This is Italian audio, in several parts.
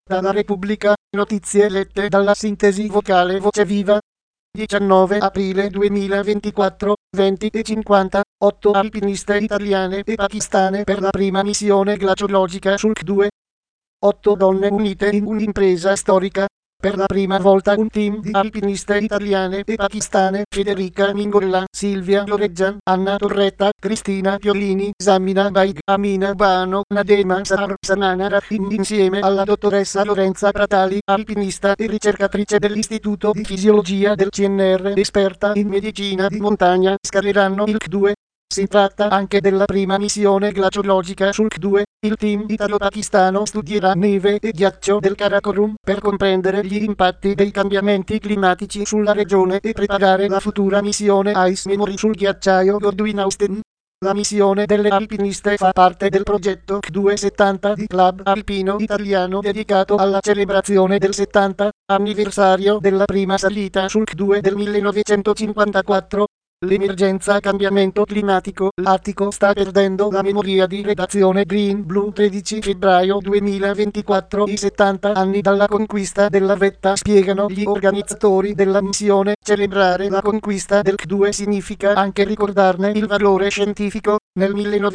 Dalla Repubblica, notizie lette dalla sintesi vocale Voce Viva. 19 aprile 2024, 20:50, 8 alpiniste italiane e pakistane per la prima missione glaciologica sul C2. 8 donne unite in un'impresa storica. Per la prima volta un team di alpiniste italiane e pakistane, Federica Mingolla, Silvia Loreggian, Anna Torretta, Cristina Piolini, Zamina Baig, Amina Bano, Nadema Sar, Sanana Rahim, insieme alla dottoressa Lorenza Pratali, alpinista e ricercatrice dell'Istituto di Fisiologia del CNR, esperta in medicina di montagna, scaleranno il C2. Si tratta anche della prima missione glaciologica sul C2. Il team italo-pakistano studierà neve e ghiaccio del Karakorum per comprendere gli impatti dei cambiamenti climatici sulla regione e preparare la futura missione Ice Memory sul ghiacciaio Godwin Austen. La missione delle alpiniste fa parte del progetto C270 di Club Alpino Italiano dedicato alla celebrazione del 70 anniversario della prima salita sul C2 del 1954. L'emergenza cambiamento climatico. L'Artico sta perdendo la memoria di redazione Green Blue 13 febbraio 2024. I 70 anni dalla conquista della vetta, spiegano gli organizzatori della missione. Celebrare la conquista del C2 significa anche ricordarne il valore scientifico. Nel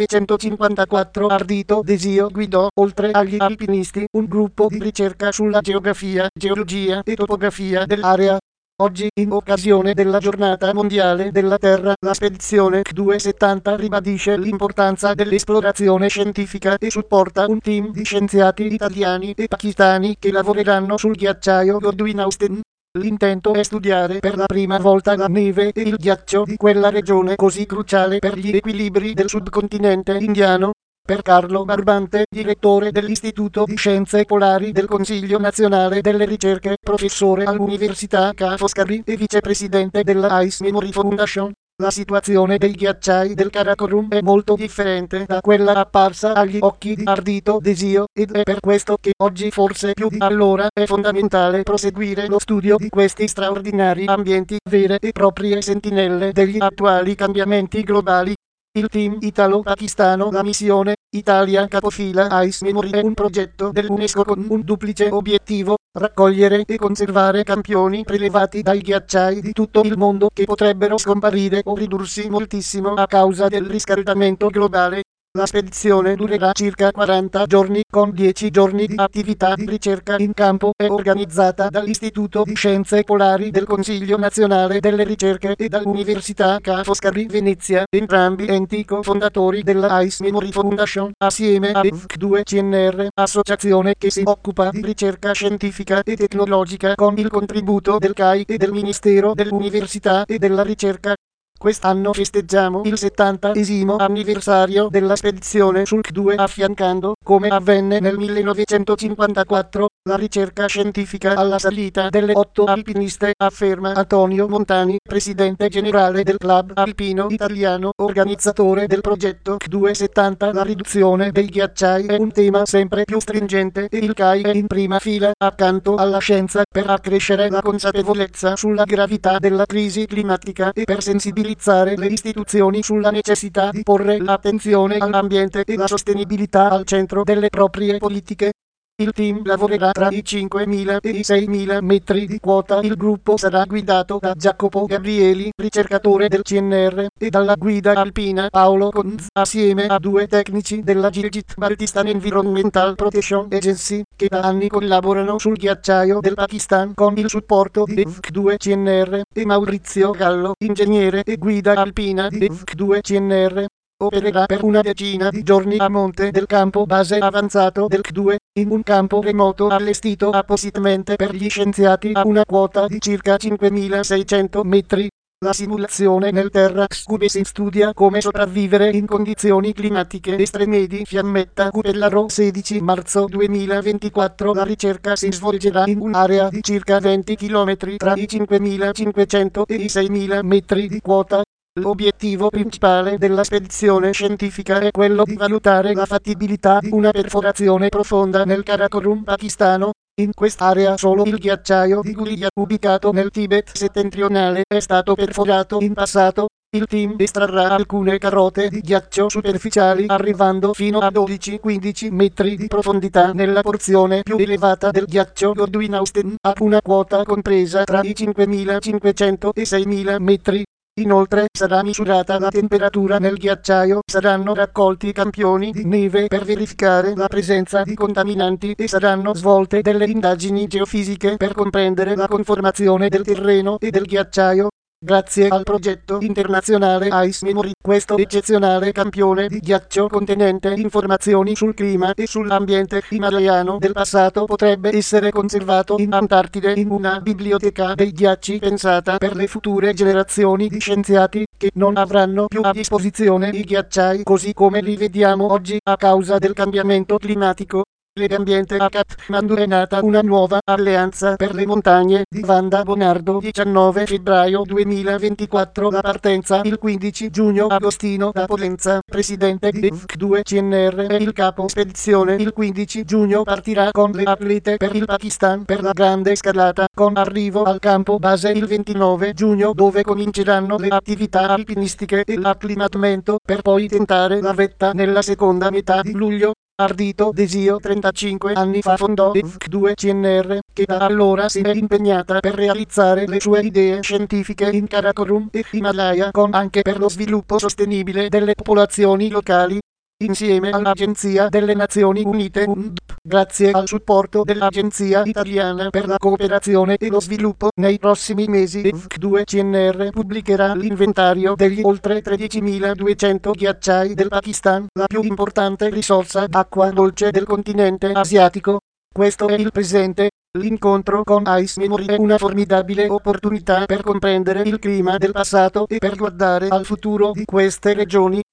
1954 Ardito Desio guidò, oltre agli alpinisti, un gruppo di ricerca sulla geografia, geologia e topografia dell'area. Oggi, in occasione della Giornata Mondiale della Terra, la spedizione C270 ribadisce l'importanza dell'esplorazione scientifica e supporta un team di scienziati italiani e pakistani che lavoreranno sul ghiacciaio Godwin Austen. L'intento è studiare per la prima volta la neve e il ghiaccio di quella regione così cruciale per gli equilibri del subcontinente indiano. Per Carlo Barbante, direttore dell'Istituto di Scienze Polari del Consiglio Nazionale delle Ricerche, professore all'Università Ca' Foscari e vicepresidente della Ice Memory Foundation, la situazione dei ghiacciai del Karakorum è molto differente da quella apparsa agli occhi di Ardito Desio, ed è per questo che oggi, forse più di allora, è fondamentale proseguire lo studio di questi straordinari ambienti, vere e proprie sentinelle degli attuali cambiamenti globali. Il team italo-pakistano. La missione Italia capofila Ice Memory è un progetto dell'UNESCO con un duplice obiettivo: raccogliere e conservare campioni prelevati dai ghiacciai di tutto il mondo che potrebbero scomparire o ridursi moltissimo a causa del riscaldamento globale. La spedizione durerà circa 40 giorni, con 10 giorni di attività di ricerca in campo. È organizzata dall'Istituto di Scienze Polari del Consiglio Nazionale delle Ricerche e dall'Università Ca' Foscari Venezia, entrambi enti cofondatori della Ice Memory Foundation, assieme a EVC2 CNR, associazione che si occupa di ricerca scientifica e tecnologica con il contributo del CAI e del Ministero dell'Università e della Ricerca. Quest'anno festeggiamo il 70° anniversario della spedizione sul C2, affiancando, come avvenne nel 1954, la ricerca scientifica alla salita delle 8 alpiniste, afferma Antonio Montani, presidente generale del Club Alpino Italiano, organizzatore del progetto C270. La riduzione dei ghiacciai è un tema sempre più stringente e il CAI è in prima fila, accanto alla scienza, per accrescere la consapevolezza sulla gravità della crisi climatica e per sensibilizzare le istituzioni sulla necessità di porre l'attenzione all'ambiente e la sostenibilità al centro delle proprie politiche. Il team lavorerà tra i 5.000 e i 6.000 metri di quota. Il gruppo sarà guidato da Jacopo Gabrieli, ricercatore del CNR, e dalla guida alpina Paolo Conz, assieme a 2 tecnici della Gilgit Baltistan Environmental Protection Agency, che da anni collaborano sul ghiacciaio del Pakistan con il supporto di EVC2 CNR, e Maurizio Gallo, ingegnere e guida alpina di EVC2 CNR. Opererà per una decina di giorni a monte del campo base avanzato del C2, in un campo remoto allestito appositamente per gli scienziati a una quota di circa 5.600 metri. La simulazione nel Terra Scubesi studia come sopravvivere in condizioni climatiche estreme di Fiammetta Cupellaro. 16 marzo 2024. La ricerca si svolgerà in un'area di circa 20 km tra i 5.500 e i 6.000 metri di quota. L'obiettivo principale della spedizione scientifica è quello di valutare la fattibilità di una perforazione profonda nel Karakorum pakistano. In quest'area solo il ghiacciaio di Ghulia, ubicato nel Tibet settentrionale, è stato perforato in passato. Il team estrarrà alcune carote di ghiaccio superficiali arrivando fino a 12-15 metri di profondità nella porzione più elevata del ghiaccio Godwin-Austen, a una quota compresa tra i 5.500 e 6.000 metri. Inoltre sarà misurata la temperatura nel ghiacciaio, saranno raccolti campioni di neve per verificare la presenza di contaminanti e saranno svolte delle indagini geofisiche per comprendere la conformazione del terreno e del ghiacciaio. Grazie al progetto internazionale Ice Memory, questo eccezionale campione di ghiaccio contenente informazioni sul clima e sull'ambiente himalayano del passato potrebbe essere conservato in Antartide in una biblioteca dei ghiacci pensata per le future generazioni di scienziati che non avranno più a disposizione i ghiacciai così come li vediamo oggi a causa del cambiamento climatico. Legambiente a Kathmandu è nata una nuova alleanza per le montagne di Vanda Bonardo 19 febbraio 2024 la partenza il 15 giugno Agostino da Potenza, presidente di VK2 CNR e il capo spedizione il 15 giugno partirà con le atlete per il Pakistan per la grande scalata con arrivo al campo base il 29 giugno dove cominceranno le attività alpinistiche e l'acclimatamento per poi tentare la vetta nella seconda metà di luglio. Ardito Desio 35 anni fa fondò VK2 CNR, che da allora si è impegnata per realizzare le sue idee scientifiche in Karakorum e Himalaya con anche per lo sviluppo sostenibile delle popolazioni locali. Insieme all'Agenzia delle Nazioni Unite UNDP, grazie al supporto dell'Agenzia Italiana per la Cooperazione e lo Sviluppo, nei prossimi mesi VK2 CNR pubblicherà l'inventario degli oltre 13.200 ghiacciai del Pakistan, la più importante risorsa d'acqua dolce del continente asiatico. Questo è il presente. L'incontro con Ice Memory è una formidabile opportunità per comprendere il clima del passato e per guardare al futuro di queste regioni.